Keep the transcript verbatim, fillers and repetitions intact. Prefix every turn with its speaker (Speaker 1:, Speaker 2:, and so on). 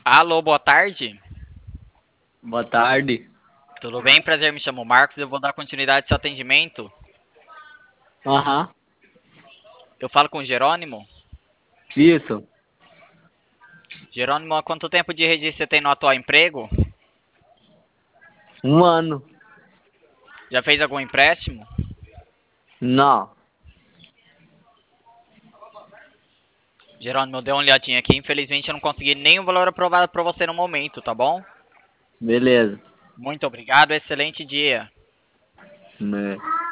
Speaker 1: Alô, boa tarde.
Speaker 2: Boa tarde.
Speaker 1: Tudo bem? Prazer, me chamo Marcos. Eu vou dar continuidade ao seu atendimento.
Speaker 2: Aham.
Speaker 1: Eu falo com o Jerônimo.
Speaker 2: Isso.
Speaker 1: Jerônimo, há quanto tempo de registro você tem no atual emprego?
Speaker 2: Um ano.
Speaker 1: Já fez algum empréstimo?
Speaker 2: Não.
Speaker 1: Jerônimo, deu uma olhadinha aqui. Infelizmente, eu não consegui nenhum valor aprovado para você no momento, tá bom?
Speaker 2: Beleza.
Speaker 1: Muito obrigado. Excelente dia.
Speaker 2: Né.